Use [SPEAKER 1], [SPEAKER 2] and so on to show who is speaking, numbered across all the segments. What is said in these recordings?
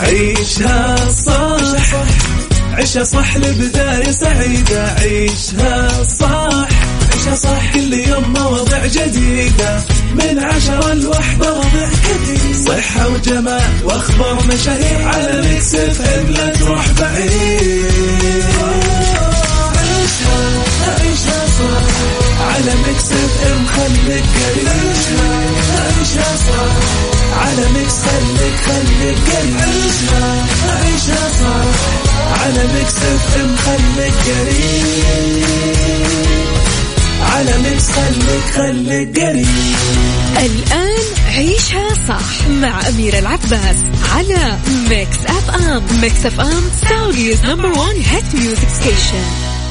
[SPEAKER 1] عيشها صح عيشها صح لبداية سعيدة. عيشها صح عيشها صح كل يوم مواضيع جديدة من 10 ل1 مواضيع كثير صحة وجمال واخبار مشاهير على ميكس اف ام لا تروح بعيد. عيشها صح على ميكس اف ام خليك قريب. عيشها صح على ميكس خليك قريب. عيشها صح على ميكس اف ام خليك قريب. على ميكس خليك قريب.
[SPEAKER 2] الآن عيشها صح مع أميرة العباس على ميكس اف ام. ميكس اف ام سعوديز نمبر 1 هيت ميوزك ستيشن.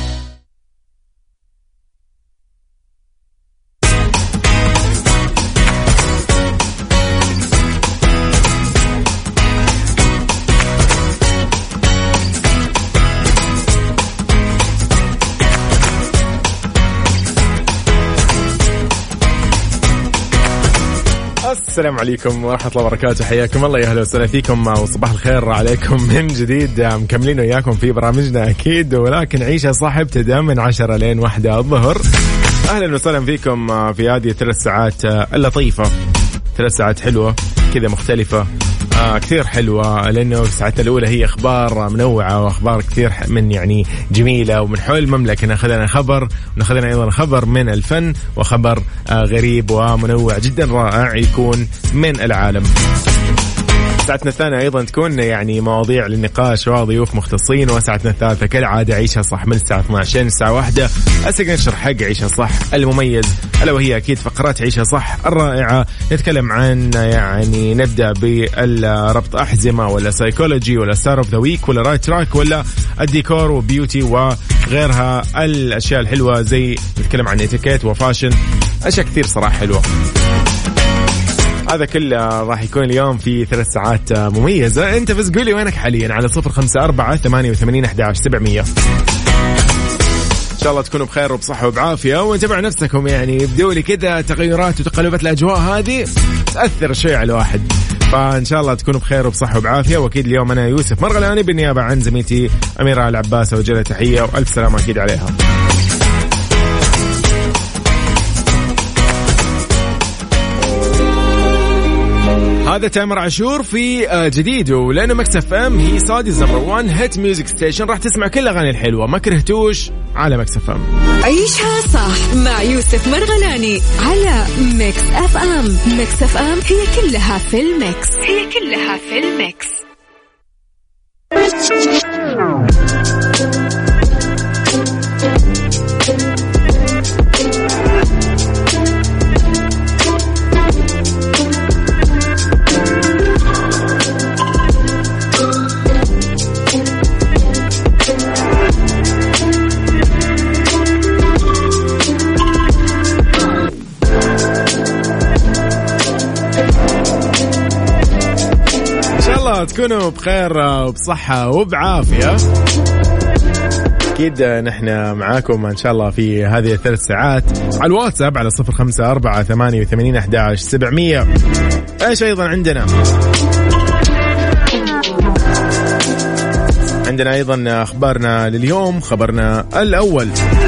[SPEAKER 3] السلام عليكم ورحمة الله وبركاته. حياكم الله، يا أهلا وسهلا فيكم وصباح الخير عليكم من جديد. مكملين وياكم في برامجنا أكيد، ولكن عيشها صح ابتداء من 10 لين 1 الظهر. أهلا وسهلا فيكم في هذه 3 ساعات اللطيفة، 3 ساعات حلوة كذا مختلفة كثير حلوة، لأنه ساعتنا الأولى هي أخبار منوعة وأخبار كثير من يعني جميلة ومن حول المملكة. نأخذنا خبر ونأخذنا أيضا خبر من الفن وخبر غريب ومنوع جدا رائع يكون من العالم. ساعتنا الثانية أيضا تكون يعني مواضيع للنقاش وضيوف مختصين. وساعتنا الثالثة كالعادة عيشها صح من الساعة 12 الساعة 1 السيجنشر حق عيشها صح المميز، ألا وهي أكيد فقرات عيشها صح الرائعة. نتكلم عن يعني نبدأ بالربط أحزمة ولا سايكولوجي ولا ستار اوف ذا ويك ولا رايت تراك ولا الديكور وبيوتي وغيرها الأشياء الحلوة، زي نتكلم عن اتيكيت وفاشن، أشياء كثير صراحة حلوة. هذا كله راح يكون اليوم في 3 ساعات مميزة. انت بس قولي وينك حاليا على 0548811700. ان شاء الله تكونوا بخير وبصحة وبعافية، وانتبعوا نفسكم يعني بدوا لي كذا تغيرات وتقلبات الأجواء هذه تأثر شيء على الواحد، فإن شاء الله تكونوا بخير وبصحة وبعافية. وأكيد اليوم أنا يوسف مرغلاني بالنيابة عن زميلتي أميرة العباس، وجلة تحية وألف سلامة أكيد عليها. هذا تامر عاشور في جديد، ولأنه ميكس اف ام هي سعوديز نمبر 1 هيت ميوزك ستيشن، راح تسمع كل أغاني الحلوة ما كرهتوش على ميكس اف ام.
[SPEAKER 2] عيشها صح مع يوسف مرغلاني على ميكس اف ام. ميكس اف ام هي كلها في الميكس، هي كلها في الميكس.
[SPEAKER 3] تكونوا بخير وبصحة وبعافية. أكيد نحن معاكم إن شاء الله في هذه 3 ساعات على الواتساب على 0548811700. إيش أيضا عندنا أيضا أخبارنا لليوم. خبرنا الأول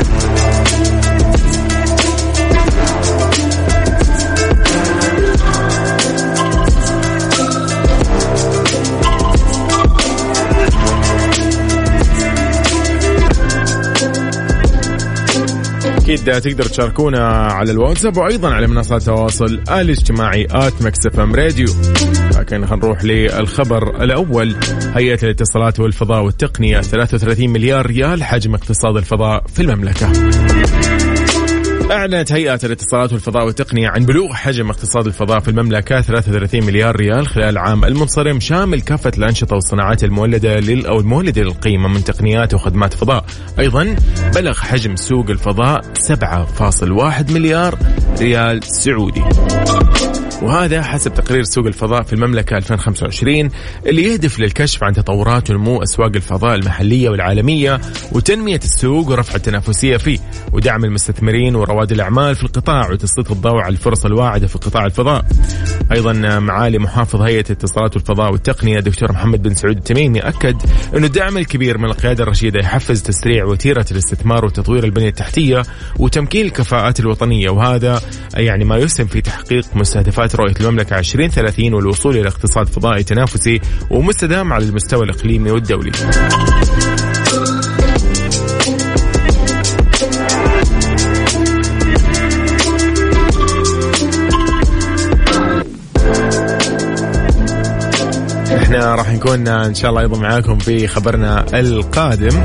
[SPEAKER 3] أكيد تقدر تشاركونا على الواتساب وأيضا على منصات التواصل الاجتماعي @مكسفمراديو. لكن هنروح للخبر الأول. هيئة الاتصالات والفضاء والتقنية 33 مليار ريال حجم اقتصاد الفضاء في المملكة. أعلنت هيئة الاتصالات والفضاء والتقنية عن بلوغ حجم اقتصاد الفضاء في المملكة 33 مليار ريال خلال العام المنصرم، شامل كافة الأنشطة والصناعات المولدة للقيمة من تقنيات وخدمات فضاء. أيضا بلغ حجم سوق الفضاء 7.1 مليار ريال سعودي، وهذا حسب تقرير سوق الفضاء في المملكة 2025 اللي يهدف للكشف عن تطورات ونمو أسواق الفضاء المحلية والعالمية وتنمية السوق ورفع التنافسية فيه ودعم المستثمرين ورواد رواد الأعمال في القطاع وتسليط الضوء على الفرص الواعدة في قطاع الفضاء. أيضا معالي محافظ هيئة الاتصالات والفضاء والتقنية دكتور محمد بن سعود التميمي أكد أنه الدعم الكبير من القيادة الرشيدة يحفز تسريع وتيرة الاستثمار وتطوير البنية التحتية وتمكين الكفاءات الوطنية، وهذا يعني ما يسهم في تحقيق مستهدفات رؤية المملكة 2030 والوصول إلى اقتصاد فضائي تنافسي ومستدام على المستوى الإقليمي والدولي. احنا راح نكون ان شاء الله ايضا معاكم في خبرنا القادم.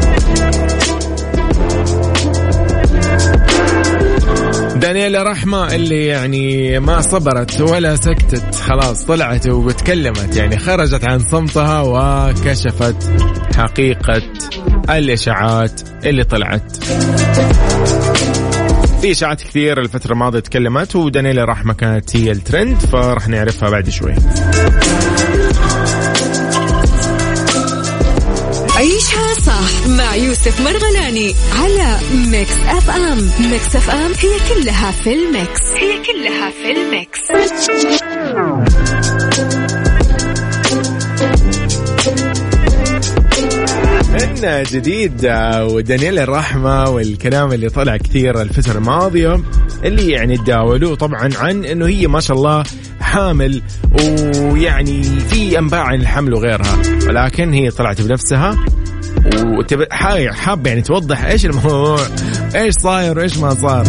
[SPEAKER 3] دانييلا رحمة اللي يعني ما صبرت ولا سكتت، خلاص طلعت وتكلمت، يعني خرجت عن صمتها وكشفت حقيقة الإشاعات اللي طلعت. في إشاعات كثير الفترة الماضية تكلمت، ودانييلا رحمة كانت هي الترند، فرح نعرفها بعد شوي.
[SPEAKER 2] عيشها صح مع يوسف مرغلاني على ميكس اف ام. ميكس اف ام هي كلها في الميكس، هي كلها في الميكس.
[SPEAKER 3] من جديد ودانييلا الرحمة والكلام اللي طلع كثير الفترة الماضية اللي يعني تداولوه طبعا عن انه هي ما شاء الله حامل، ويعني في انباء عن الحمل وغيرها، ولكن هي طلعت بنفسها حاب يعني توضح ايش الموضوع، ايش صاير وايش ما صار.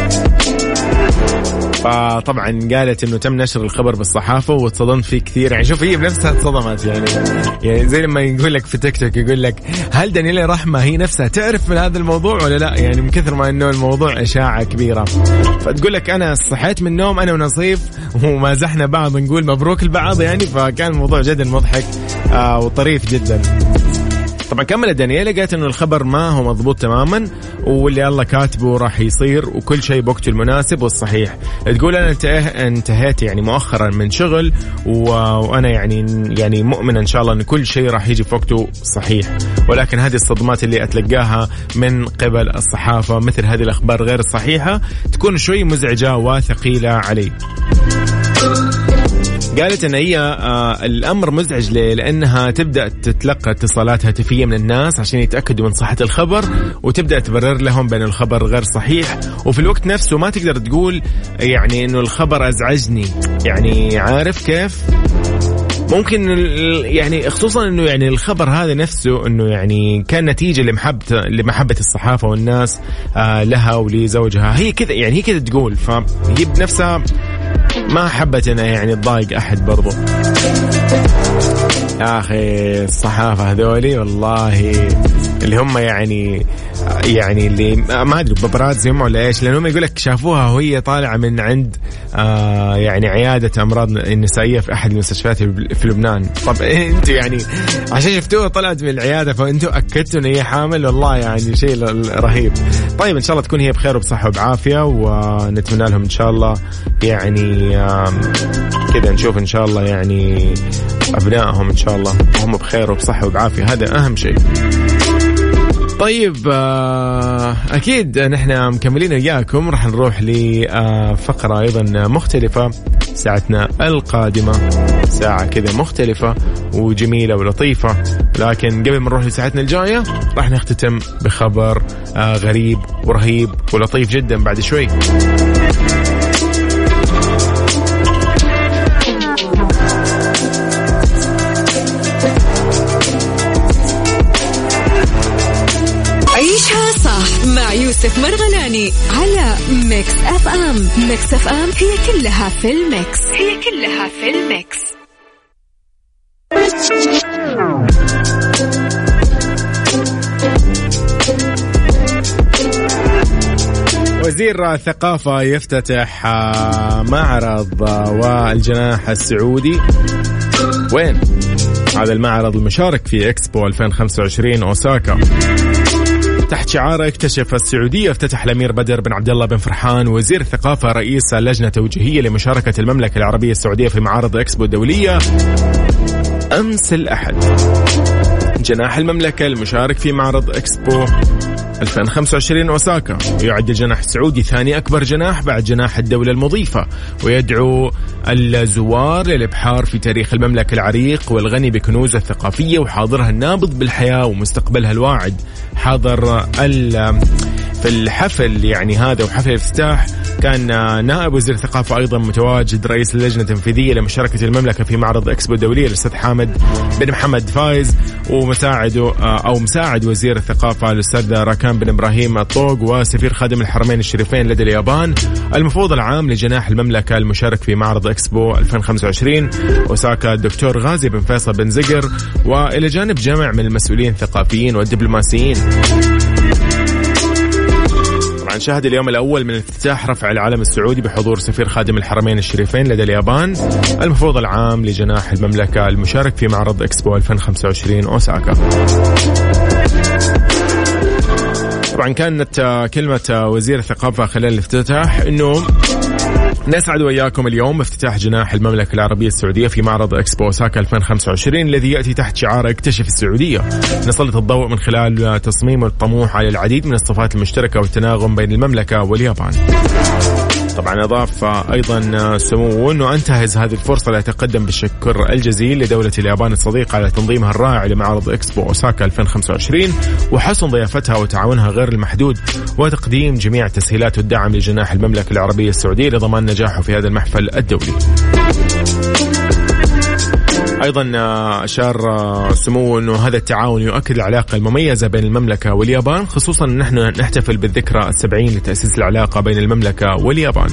[SPEAKER 3] فطبعا قالت انه تم نشر الخبر بالصحافه واتصدمت فيه كثير. يعني شوف هي بنفسها اتصدمت، يعني زي لما يقول لك في تيك توك يقول لك هل دانييلا رحمة هي نفسها تعرف من هذا الموضوع ولا لا، يعني من كثر ما انه الموضوع اشاعه كبيره. فتقول لك انا صحيت من النوم انا ونصيف ومازحنا بعض نقول مبروك البعض، يعني فكان الموضوع جدا مضحك وطريف جدا. طبعا كملت دانييلا قالت انه الخبر ما هو مضبوط تماما، واللي الله كاتبه راح يصير وكل شيء بوقته المناسب والصحيح. تقول انا انتهيت يعني مؤخرا من شغل وانا يعني مؤمنه ان شاء الله ان كل شيء راح يجي في وقته صحيح، ولكن هذه الصدمات اللي اتلقاها من قبل الصحافه مثل هذه الاخبار غير الصحيحه تكون شوي مزعجه وثقيله علي. قالت ان هي الامر مزعج ليه؟ لانها تبدا تتلقى اتصالات هاتفيه من الناس عشان يتاكدوا من صحه الخبر، وتبدا تبرر لهم بان الخبر غير صحيح، وفي الوقت نفسه ما تقدر تقول يعني انه الخبر ازعجني. يعني عارف كيف ممكن يعني خصوصا انه يعني الخبر هذا نفسه انه يعني كان نتيجه لمحبه الصحافه والناس لها ولزوجها. هي كذا يعني هي كذا تقول، فهي بنفسها ما حبت أنا يعني تضايق أحد برضو. يا أخي الصحافة هذولي والله اللي هم يعني اللي ما أدري ببرازي هم ولا إيش، لأنهم يقولك شافوها وهي طالعة من عند يعني عيادة أمراض النسائية في أحد المستشفيات في لبنان. طب أنتوا يعني عشان شفتوها طلعت من العيادة فأنتوا أكدتوا أن هي حامل؟ والله يعني شيء رهيب. طيب إن شاء الله تكون هي بخير وبصحة وبعافية، ونتمنى لهم إن شاء الله يعني كذا نشوف إن شاء الله يعني أبنائهم إن شاء الله وهم بخير وبصحة وبعافية، هذا أهم شيء. طيب أكيد نحن مكملين إياكم، رح نروح لفقرة أيضا مختلفة ساعتنا القادمة، ساعة كذا مختلفة وجميلة ولطيفة. لكن قبل ما نروح لساعتنا الجاية رح نختتم بخبر غريب ورهيب ولطيف جدا بعد شوي.
[SPEAKER 2] عيشها صح مع يوسف مرغلاني على ميكس اف ام. ميكس اف ام هي كلها في الميكس، هي كلها في الميكس.
[SPEAKER 3] وزير الثقافة يفتتح معرض والجناح السعودي. وين هذا المعرض المشارك في إكسبو 2025 أوساكا تحت شعار اكتشف السعودية؟ افتتح الأمير بدر بن عبد الله بن فرحان وزير الثقافة رئيس لجنة توجيهية لمشاركة المملكة العربية السعودية في معارض إكسبو الدولية أمس الأحد. جناح المملكة المشارك في معرض إكسبو 2025 أوساكا. يعد الجناح السعودي ثاني أكبر جناح بعد جناح الدولة المضيفة، ويدعو الزوار للإبحار في تاريخ المملكة العريق والغني بكنوزها الثقافية وحاضرها النابض بالحياة ومستقبلها الواعد. حاضر في الحفل يعني هذا وحفل الافتتاح كان نائب وزير الثقافة أيضا متواجد، رئيس اللجنة التنفيذية لمشاركة المملكة في معرض إكسبو الدولية الأستاذ حامد بن محمد فايز، مساعد وزير الثقافة الأستاذ راكان بن إبراهيم الطوق، وسفير خادم الحرمين الشريفين لدى اليابان، المفوض العام لجناح المملكة المشارك في معرض إكسبو 2025 أوساكا الدكتور غازي بن فيصل بن زقر، وإلى جانب جمع من المسؤولين الثقافيين والدبلوماسيين. طبعا شهد اليوم الأول من افتتاح رفع العلم السعودي بحضور سفير خادم الحرمين الشريفين لدى اليابان، المفوض العام لجناح المملكة المشارك في معرض إكسبو 2025 أوساكا. طبعا كانت كلمة وزير الثقافة خلال الافتتاح إنه نسعد وإياكم اليوم بافتتاح جناح المملكة العربية السعودية في معرض إكسبو أوساكا 2025 الذي يأتي تحت شعار اكتشف السعودية. نسلط الضوء من خلال تصميم الطموح على العديد من الصفات المشتركة والتناغم بين المملكة واليابان. طبعا أضاف أيضا سموه أنه أنتهز هذه الفرصة لأتقدم بالشكر الجزيل لدولة اليابان الصديقة على تنظيمها الرائع لمعرض إكسبو أوساكا 2025 وحسن ضيافتها وتعاونها غير المحدود وتقديم جميع التسهيلات والدعم لجناح المملكة العربية السعودية لضمان نجاحه في هذا المحفل الدولي. أيضا أشار سموه أنه هذا التعاون يؤكد العلاقة المميزة بين المملكة واليابان، خصوصا نحن نحتفل بالذكرى 70 لتأسيس العلاقة بين المملكة واليابان.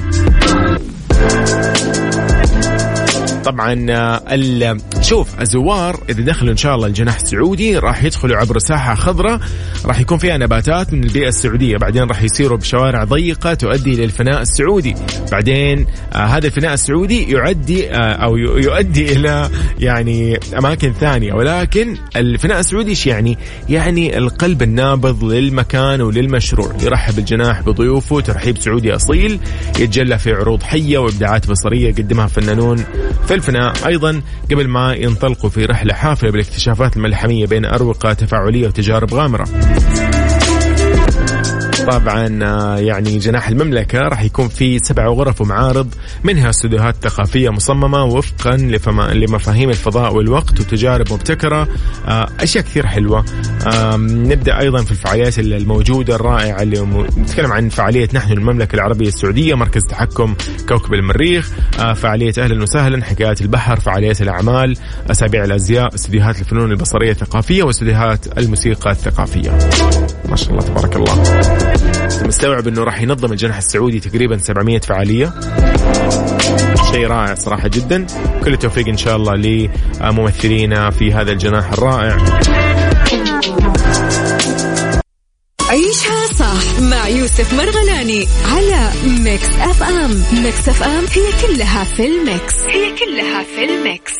[SPEAKER 3] طبعا شوف الزوار إذا دخلوا إن شاء الله الجناح السعودي راح يدخلوا عبر ساحة خضراء راح يكون فيها نباتات من البيئة السعودية، بعدين راح يسيروا بشوارع ضيقة تؤدي للفناء السعودي، بعدين هذا الفناء السعودي يؤدي إلى يعني أماكن ثانية، ولكن الفناء السعودي يعني القلب النابض للمكان وللمشروع. يرحب الجناح بضيوفه ترحيب سعودي أصيل يتجلى في عروض حية وإبداعات بصرية قدمها فنانون في الفناء، أيضا قبل ما ينطلقوا في رحلة حافلة بالاكتشافات الملحمية بين أروقة تفاعلية وتجارب غامرة. طبعا يعني جناح المملكة راح يكون في 7 غرف ومعارض، منها استوديوهات ثقافية مصممة وفقا لمفاهيم الفضاء والوقت وتجارب مبتكرة، أشياء كثير حلوة. نبدأ أيضا في الفعاليات الموجودة الرائعة اللي نتكلم عن فعالية نحن المملكة العربية السعودية، مركز تحكم كوكب المريخ، فعالية أهلا وسهلا، حكايات البحر، فعاليات الأعمال، أسابيع الأزياء، استوديوهات الفنون البصرية الثقافية واستوديوهات الموسيقى الثقافية. ما شاء الله تبارك الله. مستوعب أنه راح ينظم الجناح السعودي تقريبا 700 فعالية، شيء رائع صراحة جدا. كل التوفيق إن شاء الله لممثلينا في هذا الجناح الرائع.
[SPEAKER 2] عيشها صح مع يوسف مرغلاني على ميكس أف أم. ميكس أف أم هي كلها في الميكس، هي كلها في الميكس.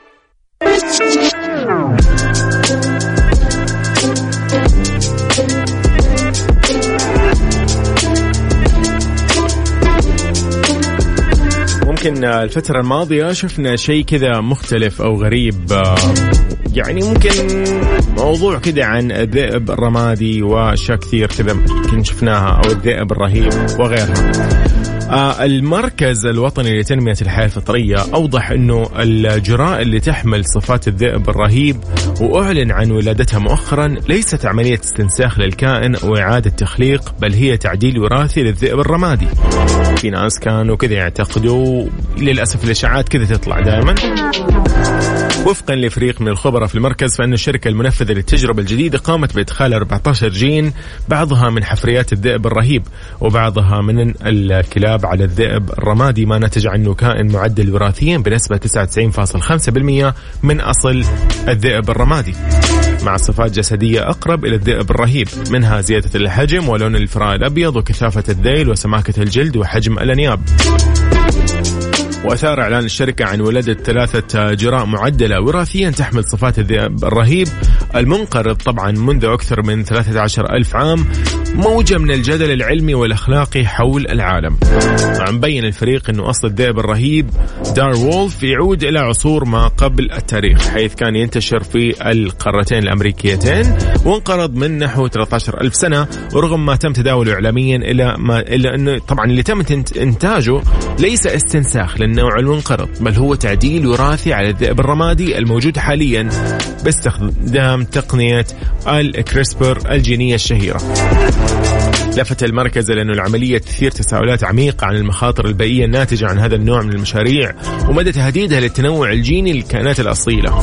[SPEAKER 3] ممكن الفترة الماضية شفنا شيء كذا مختلف أو غريب، يعني ممكن موضوع كذا عن الذئب الرمادي وأشياء كثير كذا ممكن شفناها، أو الذئب الرهيب وغيرها. المركز الوطني لتنمية الحياة الفطرية أوضح أنه الجرائم اللي تحمل صفات الذئب الرهيب وأعلن عن ولادتها مؤخرا ليست عملية استنساخ للكائن أو إعادة تخليق، بل هي تعديل وراثي للذئب الرمادي. في ناس كانوا كذا يعتقدوا، للأسف الإشاعات كذا تطلع دائما. وفقا لفريق من الخبراء في المركز، فإن الشركة المنفذة للتجربة الجديدة قامت بإدخال 14 جين، بعضها من حفريات الذئب الرهيب وبعضها من الكلاب على الذئب الرمادي، ما نتج عنه كائن معدل وراثيا بنسبة 99.5% من أصل الذئب الرمادي، مع صفات جسدية أقرب إلى الذئب الرهيب، منها زيادة الحجم ولون الفراء الأبيض وكثافة الذيل وسماكة الجلد وحجم الأنياب. وأثار إعلان الشركة عن ولادة 3 جرائم معدلة وراثيا تحمل صفات الذئب الرهيب المنقرض طبعا منذ أكثر من 13,000 عام، موجة من الجدل العلمي والأخلاقي حول العالم. مبين الفريق أنه أصل الذئب الرهيب دار وولف يعود إلى عصور ما قبل التاريخ، حيث كان ينتشر في القارتين الأمريكيتين وانقرض من نحو 13,000 سنة، ورغم ما تم تداوله إعلاميا إلا أنه طبعا اللي تم إنتاجه ليس استنساخ للنوع المنقرض، بل هو تعديل وراثي على الذئب الرمادي الموجود حاليا باستخدام تقنية الكريسبر الجينية الشهيرة. لفت المركز لأنه العملية تثير تساؤلات عميقة عن المخاطر البيئية الناتجة عن هذا النوع من المشاريع ومدى تهديدها للتنوع الجيني للكائنات الأصيلة.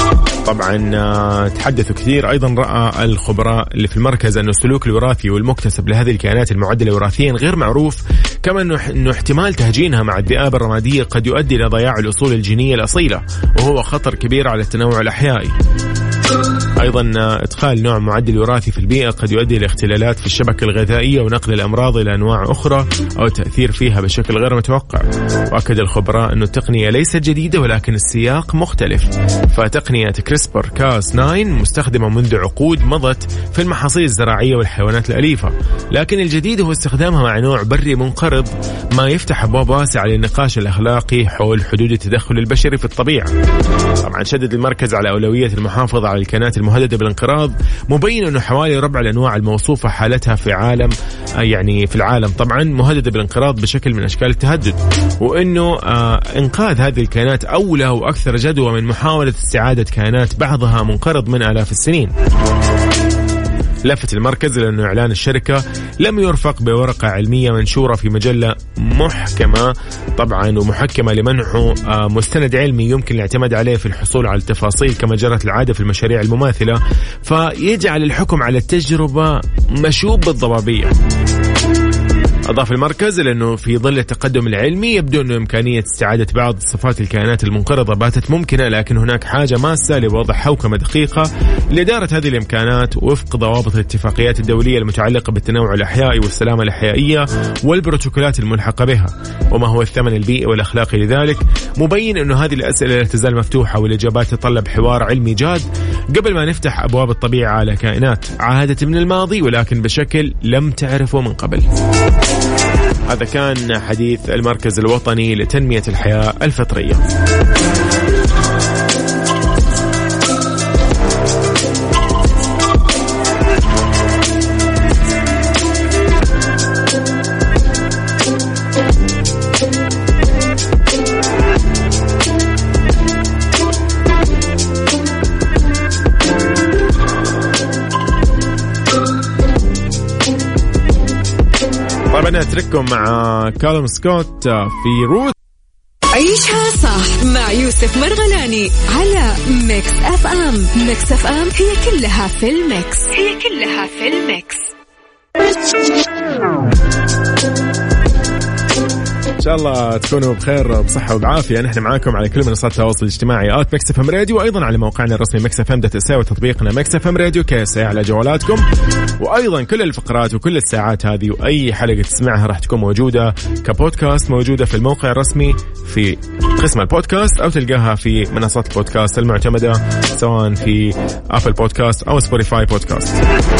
[SPEAKER 3] طبعا تحدثوا كثير. أيضا رأى الخبراء اللي في المركز أن السلوك الوراثي والمكتسب لهذه الكائنات المعدلة وراثيا غير معروف، كما أنه احتمال تهجينها مع الذئاب الرمادية قد يؤدي إلى ضياع الأصول الجينية الأصيلة، وهو خطر كبير على التنوع الأحيائي. أيضا إدخال نوع معدل وراثي في البيئة قد يؤدي إلى اختلالات في الشبكة الغذائية ونقل الأمراض إلى أنواع أخرى أو تأثير فيها بشكل غير متوقع. وأكد الخبراء أن التقنية ليست جديدة ولكن السياق مختلف، فتقنية كريسبر كاس 9 مستخدمة منذ عقود مضت في المحاصيل الزراعية والحيوانات الأليفة، لكن الجديد هو استخدامها مع نوع بري منقرض، ما يفتح أبواب واسعة للنقاش الأخلاقي حول حدود التدخل البشري في الطبيعة. طبعا شدد المركز على أولوية المحافظة على الكائنات المهددة بالانقراض، مبين أنه حوالي ربع الأنواع الموصوفة حالتها في العالم طبعا مهددة بالانقراض بشكل من أشكال التهدد، وأنه إنقاذ هذه الكائنات أولى وأكثر جدوى من محاولة استعادة كائنات بعضها منقرض من آلاف السنين. لفت المركز لأنه إعلان الشركة لم يرفق بورقة علمية منشورة في مجلة محكمة طبعا ومحكمة لمنحه مستند علمي يمكن الاعتماد عليه في الحصول على التفاصيل كما جرت العادة في المشاريع المماثلة، فيجعل الحكم على التجربة مشوب بالضبابية. أضاف المركز لأنه في ظل التقدم العلمي يبدو أنه إمكانية استعادة بعض صفات الكائنات المنقرضة باتت ممكنة، لكن هناك حاجة ماسة لوضع حوكمة دقيقة لإدارة هذه الإمكانات وفق ضوابط الاتفاقيات الدولية المتعلقة بالتنوع الأحيائي والسلامة الأحيائية والبروتوكولات الملحقة بها، وما هو الثمن البيئي والأخلاقي لذلك. مبين أنه هذه الأسئلة لا تزال مفتوحة والإجابات تتطلب حوار علمي جاد قبل ما نفتح أبواب الطبيعة على كائنات عاهدت من الماضي ولكن بشكل لم تعرفه من قبل. هذا كان حديث المركز الوطني لتنمية الحياة الفطرية. طبعا أترككم مع كالوم سكوت في روث.
[SPEAKER 2] عيشها صح مع يوسف مرغلاني على ميكس اف ام. ميكس اف ام هي كلها في الميكس، هي كلها في الميكس.
[SPEAKER 3] إن شاء الله تكونوا بخير بصحة وبعافية. نحن معاكم على كل منصات التواصل الاجتماعي ميكس اف ام راديو، وأيضا على موقعنا الرسمي mixfm.sa وتطبيقنا ميكس اف ام راديو كاسة على جوالاتكم. وأيضا كل الفقرات وكل الساعات هذه وأي حلقة تسمعها راح تكون موجودة كبودكاست، موجودة في الموقع الرسمي في قسم البودكاست، أو تلقاها في منصات البودكاست المعتمدة سواء في أبل بودكاست أو سبوتيفاي بودكاست.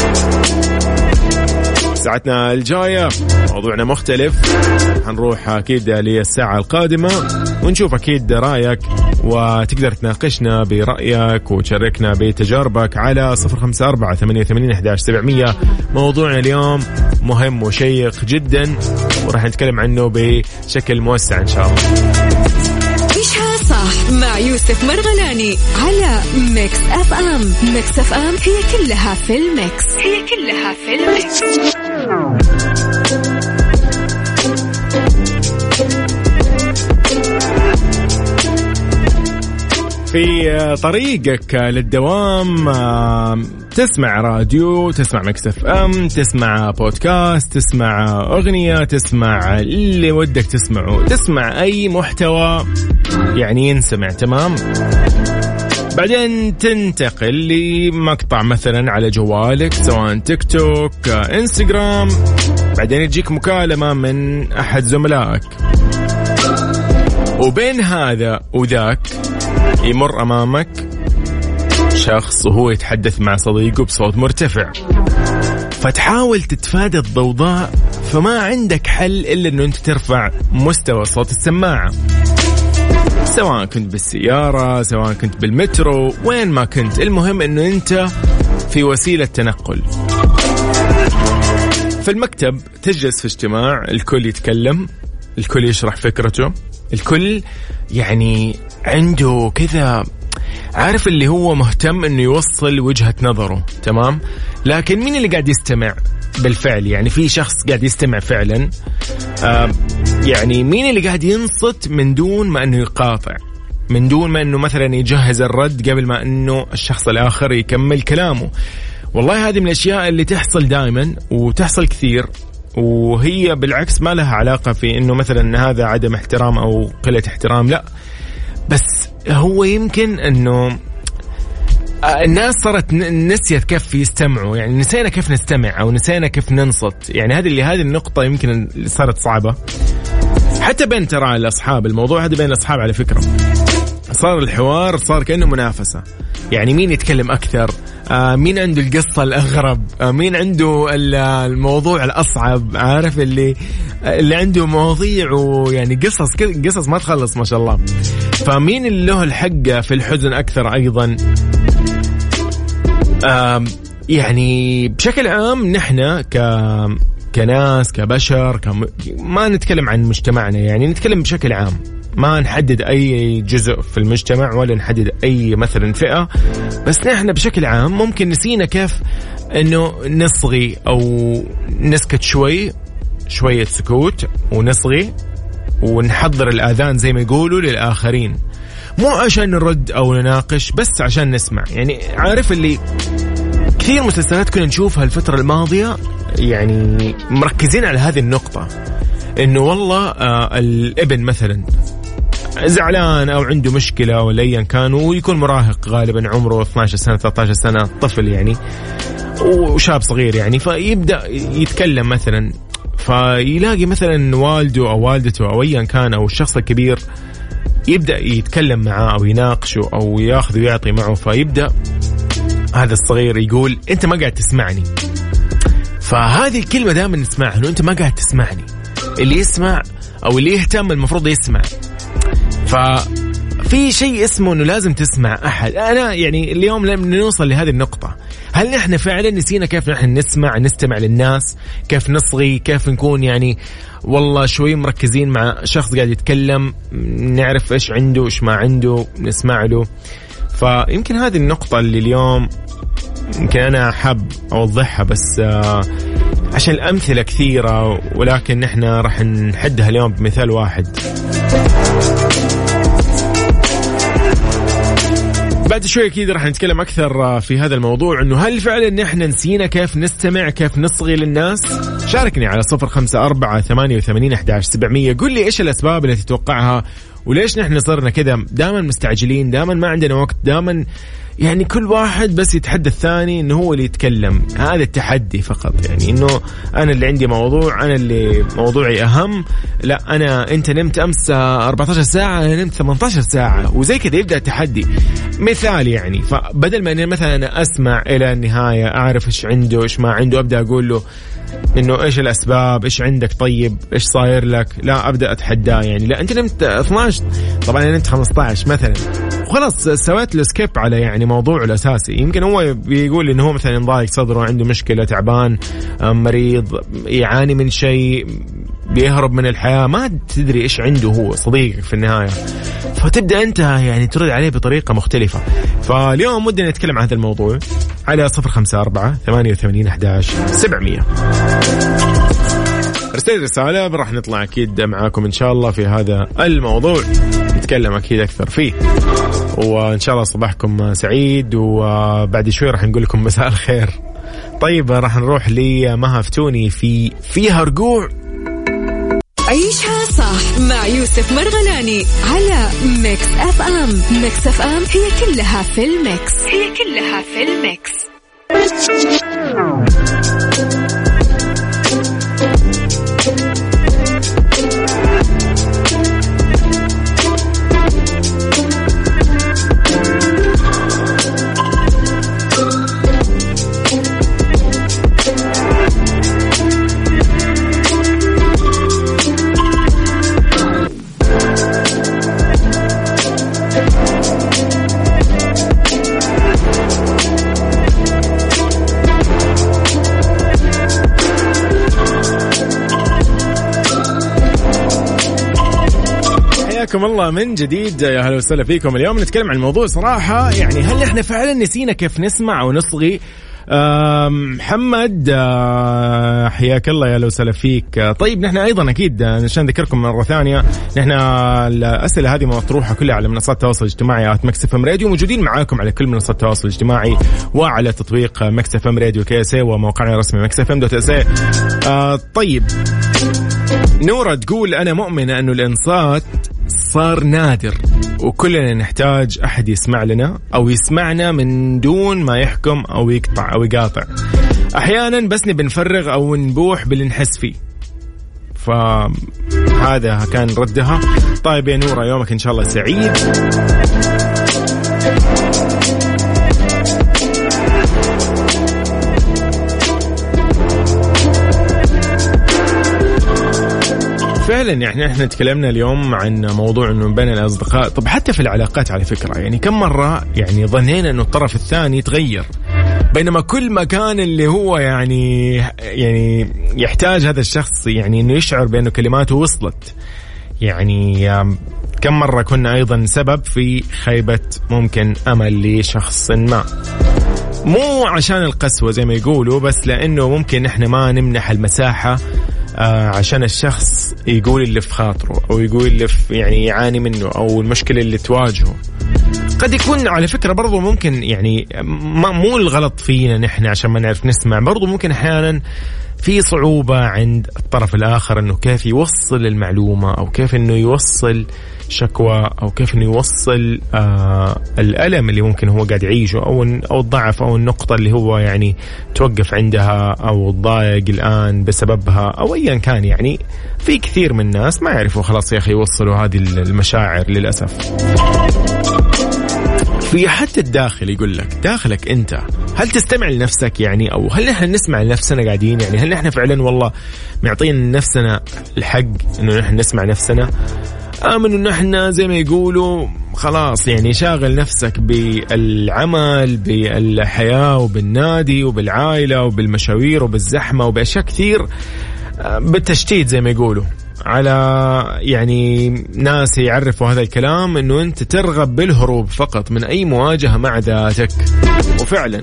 [SPEAKER 3] ساعتنا الجاية موضوعنا مختلف، هنروح أكيد للساعة القادمة ونشوف أكيد رأيك، وتقدر تناقشنا برأيك وتشاركنا بتجاربك على 0548811700. موضوعنا اليوم مهم وشيق جدا وراح نتكلم عنه بشكل موسع إن شاء الله.
[SPEAKER 2] عيشها صح مع يوسف مرغلاني على ميكس اف ام. ميكس اف ام هي كلها في الميكس، هي كلها في الميكس.
[SPEAKER 3] في طريقك للدوام تسمع راديو، تسمع ميكس اف ام، تسمع بودكاست، تسمع أغنية، تسمع اللي ودك تسمعه، تسمع أي محتوى يعني ينسمع، تمام؟ بعدين تنتقل لمقطع مثلا على جوالك سواء تيك توك انستغرام، بعدين يجيك مكالمة من أحد زملائك، وبين هذا وذاك يمر أمامك شخص وهو يتحدث مع صديقه بصوت مرتفع، فتحاول تتفادى الضوضاء، فما عندك حل إلا أنه أنت ترفع مستوى صوت السماعة، سواء كنت بالسيارة سواء كنت بالمترو وين ما كنت، المهم أنه أنت في وسيلة تنقل. في المكتب تجلس في اجتماع، الكل يتكلم، الكل يشرح فكرته، الكل يعني عنده كذا عارف اللي هو مهتم انه يوصل وجهة نظره، تمام؟ لكن مين اللي قاعد يستمع بالفعل؟ يعني في شخص قاعد يستمع فعلا، يعني مين اللي قاعد ينصت من دون ما انه يقاطع، من دون ما انه مثلا يجهز الرد قبل ما انه الشخص الاخر يكمل كلامه. والله هذه من الاشياء اللي تحصل دائما وتحصل كثير، وهي بالعكس ما لها علاقة في انه مثلا هذا عدم احترام او قلة احترام، لا، بس هو يمكن انه الناس صارت نسيت كيف يستمعوا، يعني نسينا كيف نستمع او نسينا كيف ننصت. يعني هذه النقطة يمكن صارت صعبة حتى بين ترى الاصحاب، الموضوع هذا بين الاصحاب على فكرة، صار الحوار صار كأنه منافسة، يعني مين يتكلم أكثر، مين عنده القصة الأغرب، مين عنده الموضوع الأصعب، عارف اللي عنده مواضيع ويعني قصص ما تخلص ما شاء الله. فمين اللي له الحق في الحزن أكثر أيضا. يعني بشكل عام نحن كناس كبشر ما نتكلم عن مجتمعنا، يعني نتكلم بشكل عام، ما نحدد أي جزء في المجتمع ولا نحدد أي مثلا فئة، بس نحن بشكل عام ممكن نسينا كيف أنه نصغي أو نسكت شوية سكوت ونصغي ونحضر الآذان زي ما يقولوا للآخرين، مو عشان نرد أو نناقش، بس عشان نسمع. يعني عارف اللي كثير مسلسلات كنا نشوفها الفترة الماضية يعني مركزين على هذه النقطة، إنه والله الابن مثلا زعلان أو عنده مشكلة ولا أيا كان، ويكون مراهق غالبا عمره 12 سنة 13 سنة، طفل يعني وشاب صغير يعني، فيبدأ يتكلم مثلا، فيلاقي مثلا والده أو والدته أو أيا كان أو الشخص الكبير يبدأ يتكلم معه أو يناقشه أو ياخذ ويعطي معه، فيبدأ هذا الصغير يقول أنت ما قاعد تسمعني. فهذه الكلمة دائما نسمعها، إنه أنت ما قاعد تسمعني. اللي يسمع أو اللي يهتم المفروض يسمع. ففي شيء اسمه إنه لازم تسمع أحد. أنا يعني اليوم لما نوصل لهذه النقطة، هل نحن فعلا نسينا كيف نحن نستمع للناس، كيف نصغي، كيف نكون يعني والله شوي مركزين مع شخص قاعد يتكلم، نعرف إيش عنده إيش ما عنده، نسمع له. فيمكن هذه النقطة اللي اليوم يمكن أنا حاب أوضحها، بس عشان الأمثلة كثيرة، ولكن نحن راح نحدها اليوم بمثال واحد. بعد شوي أكيد راح نتكلم أكثر في هذا الموضوع، إنه هل فعلا نحن نسينا كيف نستمع، كيف نصغي للناس؟ شاركني على 0548811700. قل لي إيش الأسباب اللي تتوقعها، وليش نحن صرنا كذا دائما مستعجلين، دائما ما عندنا وقت، دائما يعني كل واحد بس يتحدى الثاني إنه هو اللي يتكلم. هذا التحدي فقط، يعني إنه أنا اللي عندي موضوع، أنا اللي موضوعي أهم، لا أنت نمت أمس 14 ساعة، أنا نمت 18 ساعة، وزي كذا يبدأ التحدي. مثال يعني، فبدل ما أنا مثلا أسمع إلى النهاية، أعرف إيش عنده إيش ما عنده، أبدأ أقول له إنه إيش الأسباب، إيش عندك، طيب إيش صاير لك، لا أبدأ أتحداه. يعني لا أنت نمت 12، طبعا أنا نمت 15 مثلا، وخلاص سويت له سكيب على يعني موضوعه الأساسي. يمكن هو بيقول إنه هو مثلا ضايق صدره، عنده مشكلة، تعبان، مريض، يعاني من شيء، بيهرب من الحياة، ما تدري إيش عنده هو صديقك في النهاية، فتبدأ أنت يعني ترد عليه بطريقة مختلفة. فاليوم ودنا نتكلم عن هذا الموضوع على 0548811700. ارسل رسالة، راح نطلع أكيد معاكم إن شاء الله في هذا الموضوع، نتكلم أكيد أكثر فيه، وإن شاء الله صباحكم سعيد. وبعد شوي راح نقول لكم مساء الخير. طيب راح نروح لمها فتوني فيها رجوع.
[SPEAKER 2] عيشها صح مع يوسف مرغلاني على ميكس اف ام. ميكس اف ام هي كلها في الميكس، هي كلها في الميكس.
[SPEAKER 3] حياكم الله من جديد، يا هلا وسهلا فيكم. اليوم نتكلم عن الموضوع صراحة، يعني هل احنا فعلا نسينا كيف نسمع أو نصغي؟ محمد حياك الله، يا هلا وسهلا فيك. طيب نحن أيضا أكيد عشان نذكركم مرة ثانية، نحن الأسئلة هذه مطروحة كلها على منصات التواصل الاجتماعي @مكس اف ام راديو، موجودين معاكم على كل منصات التواصل الاجتماعي وعلى تطبيق مكس اف ام راديو KSA وموقعنا الرسمي mixfm.sa. طيب نورة تقول أنا مؤمنة أنه الإنصات صار نادر، وكلنا نحتاج أحد يسمع لنا أو يسمعنا من دون ما يحكم أو يقطع أو يقاطع. أحيانا بس نبي نفرغ أو نبوح باللي نحس فيه. فهذا كان ردها. طيب يا نورة يومك إن شاء الله سعيد. فعلا يعني احنا تكلمنا اليوم عن موضوع انه بين الاصدقاء، طب حتى في العلاقات على فكرة، يعني كم مرة يعني ظنينا انه الطرف الثاني يتغير، بينما كل ما كان اللي هو يعني يحتاج هذا الشخص يعني انه يشعر بانه كلماته وصلت. يعني كم مرة كنا ايضا سبب في خيبة ممكن امل لشخص ما، مو عشان القسوة زي ما يقولوا، بس لانه ممكن احنا ما نمنح المساحة عشان الشخص يقول اللي في خاطره أو يقول اللي يعني يعاني منه أو المشكلة اللي تواجهه. قد يكون على فكرة برضو ممكن يعني مو الغلط فينا نحن عشان ما نعرف نسمع، برضو ممكن أحيانا في صعوبة عند الطرف الآخر أنه كيف يوصل المعلومة أو كيف أنه يوصل شكوى أو كيف أنه يوصل الألم اللي ممكن هو قاعد يعيشه أو الضعف أو النقطة اللي هو يعني توقف عندها أو الضايق الآن بسببها أو أيا كان. يعني في كثير من الناس ما يعرفوا خلاص يا أخي يوصلوا هذه المشاعر للأسف. في حتى الداخل يقول لك داخلك أنت هل تستمع لنفسك يعني، أو هل نحن نسمع لنفسنا قاعدين، يعني هل نحن فعلا والله معطين نفسنا الحق إنه نحن نسمع نفسنا؟ آمن إنه نحن زي ما يقولوا خلاص يعني شاغل نفسك بالعمل بالحياة وبالنادي وبالعائلة وبالمشاوير وبالزحمة وبأشياء كثير، بالتشتيت زي ما يقولوا، على يعني ناس يعرفوا هذا الكلام انه انت ترغب بالهروب فقط من اي مواجهة مع ذاتك. وفعلا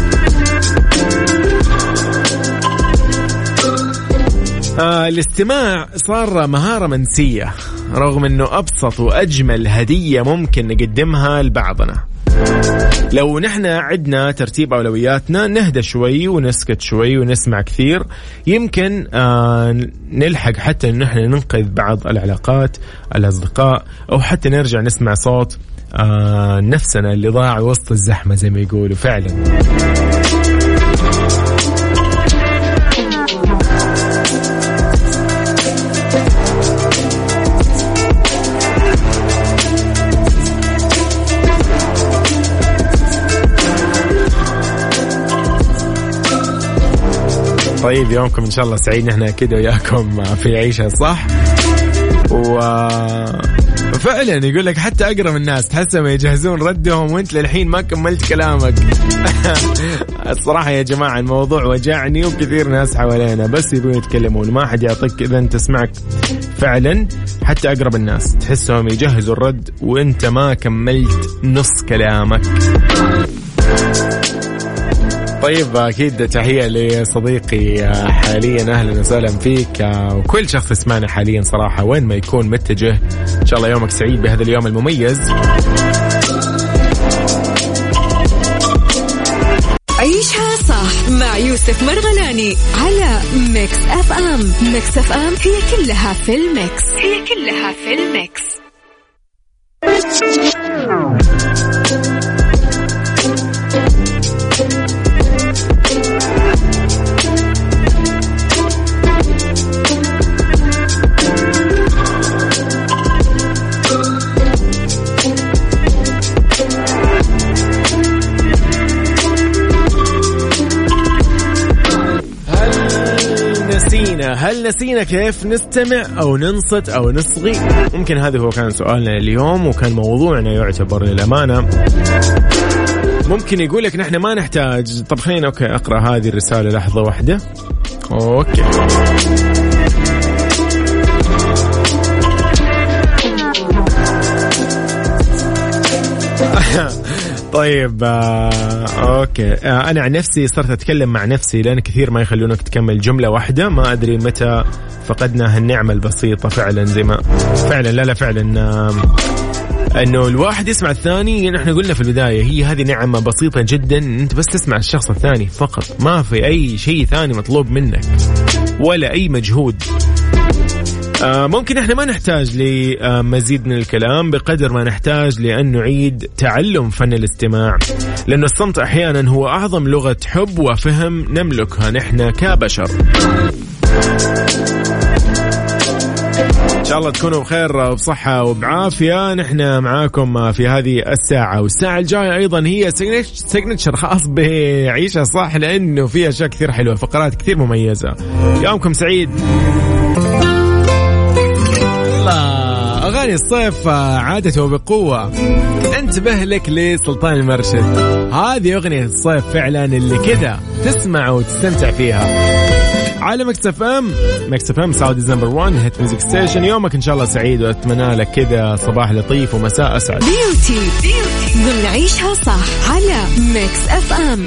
[SPEAKER 3] الاستماع صار مهارة منسية، رغم انه ابسط واجمل هدية ممكن نقدمها لبعضنا. لو نحن عدنا ترتيب أولوياتنا نهدى شوي ونسكت شوي ونسمع كثير، يمكن نلحق حتى أن نحن ننقذ بعض العلاقات الأصدقاء، أو حتى نرجع نسمع صوت نفسنا اللي ضاع وسط الزحمة زي ما يقولوا. فعلا طيب يومكم إن شاء الله سعيد. نحن كده وياكم في عيشها صح. وفعلا يقول لك حتى أقرب الناس تحسهم يجهزون ردهم وانت للحين ما كملت كلامك. الصراحة يا جماعة الموضوع وجعني، وكثير ناس حوالينا بس يبون يتكلمون، ما حد يعطيك إذا انت تسمعك. فعلا حتى أقرب الناس تحسهم يجهزوا الرد وانت ما كملت نص كلامك. طيب أكيد تحية لصديقي حاليا، أهلا وسهلا فيك وكل شخص يسمعنا حاليا صراحة وين ما يكون متجه. إن شاء الله يومك سعيد بهذا اليوم المميز.
[SPEAKER 2] عيشها صح مع يوسف مرغلاني على ميكس اف ام. ميكس اف ام هي كلها في الميكس، هي كلها في الميكس.
[SPEAKER 3] هل نسينا كيف نستمع أو ننصت أو نصغي؟ ممكن هذا هو كان سؤالنا اليوم، وكان موضوعنا يعتبر للأمانة. ممكن يقولك نحن ما نحتاج. طب خلينا أوكي أقرأ هذه الرسالة لحظة واحدة. أوكي طيب أوكي. أنا عن نفسي صرت أتكلم مع نفسي لأن كثير ما يخلونك تكمل جملة واحدة. ما أدري متى فقدنا هالنعمة البسيطة فعلا، زي ما فعلا لا فعلا انه الواحد يسمع الثاني. يعني احنا قلنا في البداية هي هذه نعمة بسيطة جدا، انت بس تسمع الشخص الثاني فقط، ما في اي شيء ثاني مطلوب منك ولا اي مجهود. ممكن احنا ما نحتاج لمزيد من الكلام بقدر ما نحتاج لأن نعيد تعلم فن الاستماع، لأنه الصمت احيانا هو اعظم لغة حب وفهم نملكها نحن كبشر. إن شاء الله تكونوا بخير وبصحة وبعافية. نحن معاكم في هذه الساعة، والساعة الجاية أيضا هي سيجنتشر خاص بعيشة صح، لأنه فيها أشياء كثير حلوة، فقرات كثير مميزة. يومكم سعيد. أغاني الصيف عادته بقوة، انتبه لك لسلطان المرشد. هذه أغنية الصيف فعلا اللي كذا تسمع وتستمتع فيها على ميكس اف ام سعوديز نمبر 1 هيت ميوزك ستيشن. يومك ان شاء الله سعيد، واتمنى لك كذا صباح لطيف ومساء اسعد.
[SPEAKER 2] بيوتي نعيشها صح على ميكس اف ام.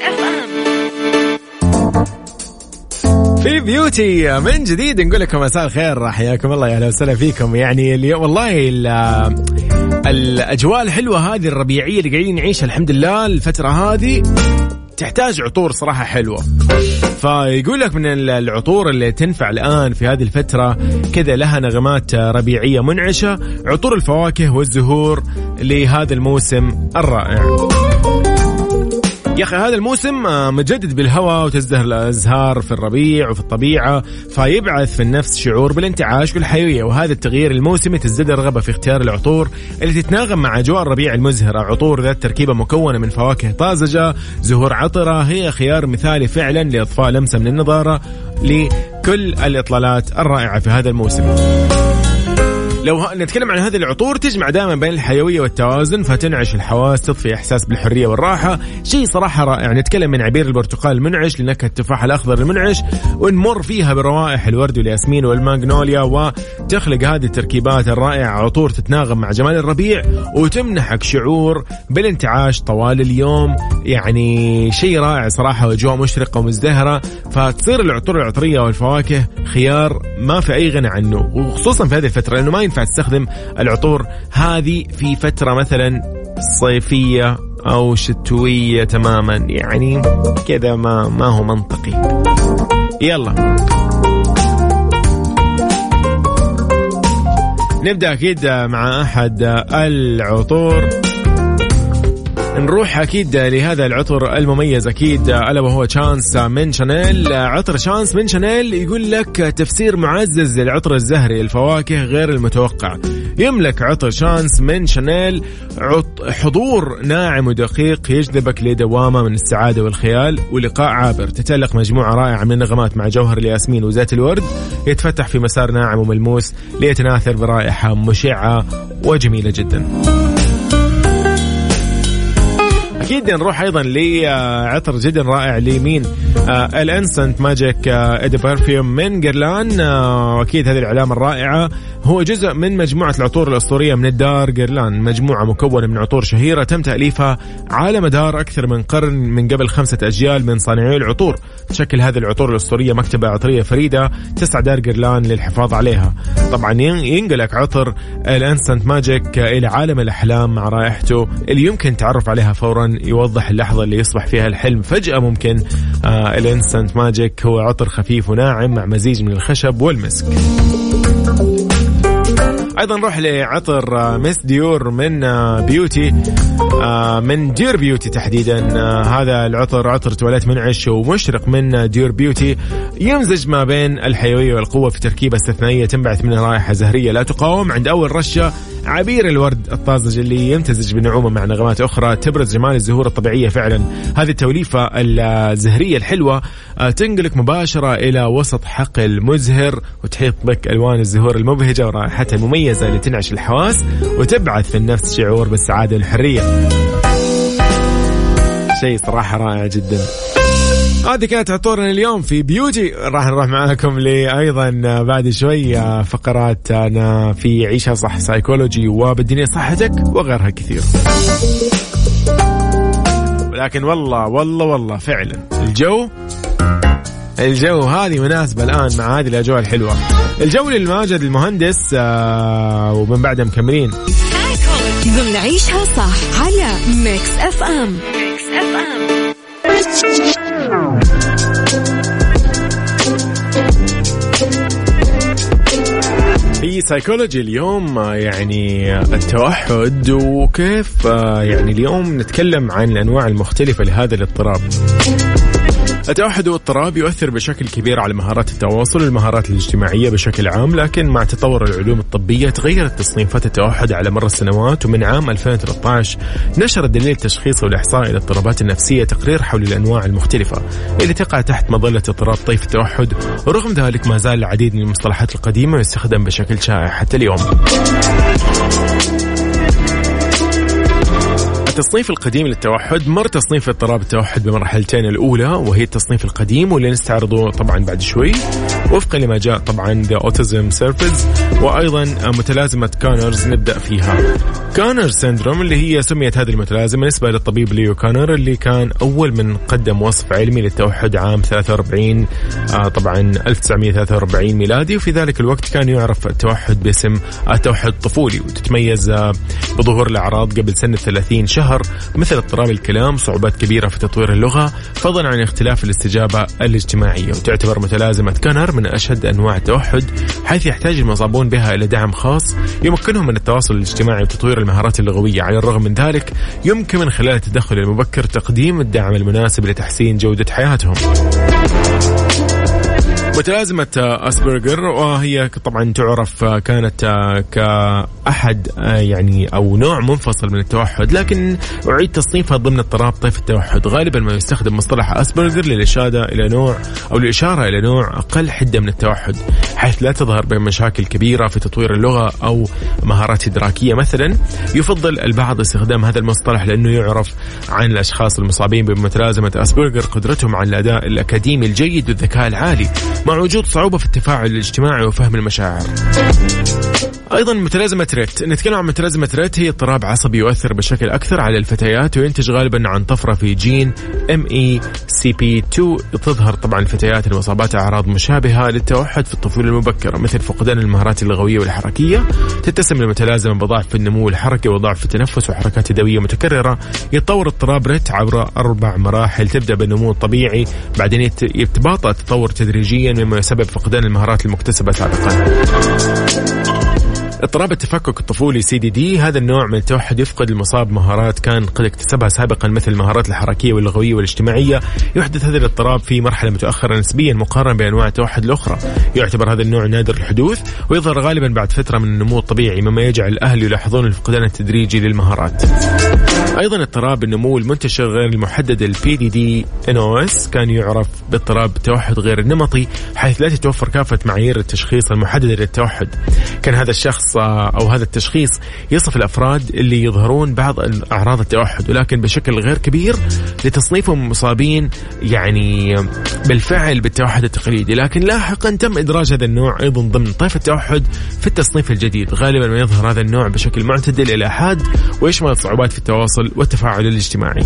[SPEAKER 3] في بيوتي من جديد نقول لكم مساء الخير، حياكم الله، يا اهلا وسهلا فيكم. يعني اليوم والله الاجواء الحلوه هذه الربيعيه اللي قاعدين نعيشها الحمد لله الفتره هذه تحتاج عطور صراحة حلوة. فيقول لك من العطور اللي تنفع الآن في هذه الفترة كذا لها نغمات ربيعية منعشة، عطور الفواكه والزهور لهذا الموسم الرائع. يا أخي هذا الموسم مجدد بالهواء وتزدهر الأزهار في الربيع وفي الطبيعة، فيبعث في النفس شعور بالانتعاش والحيوية، وهذا التغيير الموسمي تزداد الرغبة في اختيار العطور اللي تتناغم مع أجواء الربيع المزهرة. عطور ذات تركيبة مكونة من فواكه طازجة، زهور عطرة، هي خيار مثالي فعلا لإضفاء لمسة من النضارة لكل الإطلالات الرائعة في هذا الموسم. لو نتكلم عن هذه العطور تجمع دائما بين الحيوية والتوازن، فتنعش الحواس، تضفي إحساس بالحرية والراحة، شيء صراحة رائع. نتكلم من عبير البرتقال المنعش لنكهة التفاح الأخضر المنعش، ونمر فيها بروائح الورد والياسمين والماغنوليا، وتخلق هذه التركيبات الرائعة عطور تتناغم مع جمال الربيع وتمنحك شعور بالانتعاش طوال اليوم. يعني شيء رائع صراحة، وأجواء مشرقة ومزدهرة، فتصير العطور العطرية والفواكه خيار ما في أي غنى عنه، وخصوصا في هذه الفترة، لأنه ما ينفع تستخدم العطور هذه في فترة مثلا صيفية أو شتوية تماما، يعني كذا ما هو منطقي. يلا نبدأ أكيد مع أحد العطور. نروح أكيد لهذا العطر المميز أكيد ألا وهو شانس من شانيل. عطر شانس من شانيل يقول لك تفسير معزز للعطر الزهري الفواكه غير المتوقع. يملك عطر شانس من شانيل حضور ناعم ودقيق يجذبك لدوامة من السعادة والخيال ولقاء عابر. تتألق مجموعة رائعة من النغمات مع جوهر الياسمين وزيت الورد، يتفتح في مسار ناعم وملموس ليتناثر برائحة مشعة وجميلة جدا. أكيد نروح أيضا لعطر جدا رائع لمين الانستنت ماجيك إيدي برفيوم من جيرلان. أكيد هذه العلامة الرائعة هو جزء من مجموعة العطور الأسطورية من الدار جيرلان، مجموعة مكونة من عطور شهيرة تم تأليفها على مدار أكثر من قرن من قبل 5 أجيال من صانعي العطور. تشكل هذه العطور الأسطورية مكتبة عطرية فريدة تسعى دار جيرلان للحفاظ عليها. طبعا ينقلك عطر الانستنت ماجيك إلى عالم الأحلام مع رائحته اللي يمكن تعرف عليها فورا، يوضح اللحظة اللي يصبح فيها الحلم فجأة ممكن. الانستنت ماجيك هو عطر خفيف وناعم مع مزيج من الخشب والمسك. أيضا نروح لعطر ميس ديور من بيوتي، من ديور بيوتي تحديدا. هذا العطر عطر تواليت منعش ومشرق من ديور بيوتي، يمزج ما بين الحيوية والقوة في تركيبة استثنائية تنبعث منها رائحة زهرية لا تقاوم. عند أول رشة عبير الورد الطازج اللي يمتزج بنعومة مع نغمات أخرى تبرز جمال الزهور الطبيعية فعلا. هذه التوليفة الزهرية الحلوة تنقلك مباشرة إلى وسط حقل مزهر وتحيط بك ألوان الزهور المبهجة ورائحتها المميزة اللي تنعش الحواس وتبعث في النفس شعور بالسعادة والحرية. شيء صراحة رائع جدا. هذه كانت عطورنا اليوم في بيوتي. راح نروح معاكم أيضا بعد شوي فقراتنا في عيشها صح سايكولوجي وبالدنيا صحتك وغيرها كثير. ولكن والله فعلا الجو هذه مناسبة الآن مع هذه الأجواء الحلوة. الجو للماجد المهندس ومن بعدها مكملين
[SPEAKER 2] ضمن عيشها صح على ميكس اف ام.
[SPEAKER 3] في سايكولوجي اليوم يعني التوحد وكيف يعني اليوم نتكلم عن الأنواع المختلفة لهذا الاضطراب. التوحد والاضطراب يؤثر بشكل كبير على مهارات التواصل والمهارات الاجتماعية بشكل عام، لكن مع تطور العلوم الطبية تغيرت تصنيفات التوحد على مر السنوات. ومن عام 2013 نشر الدليل التشخيصي والإحصائي للاضطرابات النفسية تقرير حول الأنواع المختلفة اللي تقع تحت مظلة اضطراب طيف التوحد. ورغم ذلك ما زال العديد من المصطلحات القديمة يستخدم بشكل شائع حتى اليوم. التصنيف القديم للتوحد مر تصنيف اضطراب التوحد بمرحلتين الأولى، وهي التصنيف القديم واللي نستعرضه طبعا بعد شوي وفقا لما جاء طبعا The Autism Surface، وأيضا متلازمة كانرز نبدأ فيها. كانر سيندروم اللي هي سميت هذه المتلازمة نسبة للطبيب ليو كانر اللي كان أول من قدم وصف علمي للتوحد عام 43 طبعا 1943 ميلادي. وفي ذلك الوقت كان يعرف التوحد باسم التوحد الطفولي، وتتميز بظهور الأعراض قبل سن 30 شهر مثل اضطراب الكلام، صعوبات كبيرة في تطوير اللغة، فضلا عن اختلاف الاستجابة الاجتماعية. وتعتبر متلازمة كانر من أشد أنواع التوحد، حيث يحتاج المصابون بها إلى دعم خاص يمكنهم من التواصل الاجتماعي وتطوير المهارات اللغوية. على الرغم من ذلك يمكن من خلال التدخل المبكر تقديم الدعم المناسب لتحسين جودة حياتهم. متلازمة أسبرغر، وهي طبعا تعرف كانت كأحد يعني أو نوع منفصل من التوحد، لكن أعيد تصنيفها ضمن اضطراب طيف التوحد. غالبا ما يستخدم مصطلح أسبرغر للإشارة إلى نوع أو للإشارة إلى نوع أقل حدة من التوحد، حيث لا تظهر بمشاكل كبيرة في تطوير اللغة أو مهارات إدراكية مثلا. يفضل البعض استخدام هذا المصطلح لأنه يعرف عن الأشخاص المصابين بمتلازمة أسبرغر قدرتهم على الأداء الأكاديمي الجيد والذكاء العالي مع وجود صعوبة في التفاعل الاجتماعي وفهم المشاعر. أيضا متلازمة ريت، نتكلم عن متلازمة ريت، هي اضطراب عصبي يؤثر بشكل أكثر على الفتيات وينتج غالبا عن طفرة في جين MECP2. تظهر طبعا الفتيات المصابات أعراض مشابهة للتوحد في الطفولة المبكرة مثل فقدان المهارات اللغوية والحركية. تتسم المتلازمة بضعف في النمو الحركي وضعف في التنفس وحركات يدوية متكررة. يتطور اضطراب ريت عبر 4 مراحل، تبدأ بالنمو الطبيعي، بعدين يتباطأ التطور تدريجيا مما يسبب فقدان المهارات المكتسبة سابقا. اضطراب التفكك الطفولي CDD، هذا النوع من التوحد يفقد المصاب مهارات كان قد اكتسبها سابقا مثل المهارات الحركية واللغوية والاجتماعية. يحدث هذا الاضطراب في مرحلة متأخرة نسبيا مقارنة بأنواع التوحد الأخرى. يعتبر هذا النوع نادر الحدوث ويظهر غالبا بعد فترة من النمو الطبيعي، مما يجعل الأهل يلاحظون الفقدان التدريجي للمهارات. أيضا اضطراب النمو المنتشر غير المحدد PDD-NOS كان يعرف باضطراب التوحد غير النمطي، حيث لا تتوفر كافة معايير التشخيص المحددة للتوحد. كان هذا الشخص أو هذا التشخيص يصف الأفراد اللي يظهرون بعض أعراض التوحد ولكن بشكل غير كبير لتصنيفهم مصابين يعني بالفعل بالتوحد التقليدي. لكن لاحقا تم إدراج هذا النوع أيضا ضمن طيف التوحد في التصنيف الجديد. غالبا ما يظهر هذا النوع بشكل معتدل إلى حاد ويشمل صعوبات في التواصل والتفاعل الاجتماعي.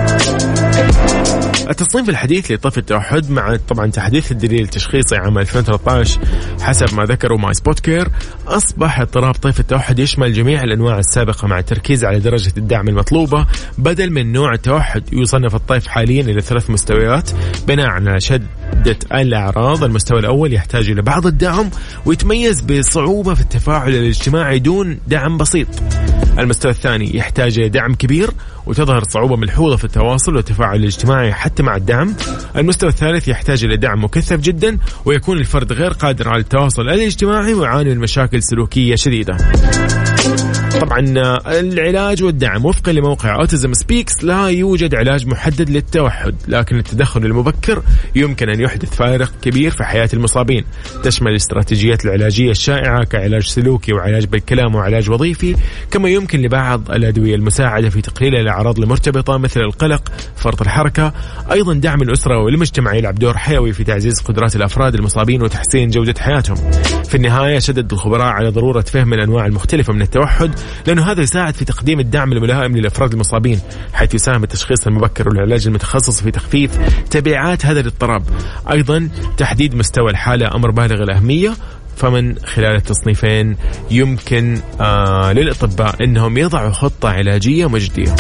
[SPEAKER 3] التصنيف الحديث لطيف التوحد مع طبعا تحديث الدليل التشخيصي عام 2013 حسب ما ذكروا ماي سبوت كير، أصبح اضطراب طيف التوحد يشمل جميع الأنواع السابقة مع التركيز على درجة الدعم المطلوبة بدل من نوع التوحد. يصنف الطيف حاليا إلى 3 مستويات بناء على شدة الأعراض. المستوى الأول يحتاج إلى بعض الدعم ويتميز بصعوبة في التفاعل الاجتماعي دون دعم بسيط. المستوى الثاني يحتاج إلى دعم كبير وتظهر صعوبة ملحوظة في التواصل والتفاعل الاجتماعي حتى مع الدعم. المستوى الثالث يحتاج إلى دعم مكثف جدا ويكون الفرد غير قادر على التواصل الاجتماعي ويعاني من مشاكل سلوكية شديدة. طبعا العلاج والدعم وفقا لموقع أوتيزم سبيكس لا يوجد علاج محدد للتوحد، لكن التدخل المبكر يمكن أن يحدث فارق كبير في حياة المصابين. تشمل الاستراتيجيات العلاجية الشائعة كعلاج سلوكي وعلاج بالكلام وعلاج وظيفي، كما يمكن لبعض الأدوية المساعدة في تقليل الأعراض المرتبطة مثل القلق، فرط الحركة. أيضا دعم الأسرة والمجتمع يلعب دور حيوي في تعزيز قدرات الأفراد المصابين وتحسين جودة حياتهم. في النهاية شدد الخبراء على ضرورة فهم الأنواع المختلفة من التوحد، لأنه هذا يساعد في تقديم الدعم الملائم للأفراد المصابين، حيث يساهم التشخيص المبكر والعلاج المتخصص في تخفيف تبعات هذا الاضطراب. أيضا تحديد مستوى الحالة أمر بالغ الأهمية، فمن خلال التصنيفين يمكن للأطباء أنهم يضعوا خطة علاجية مجدية.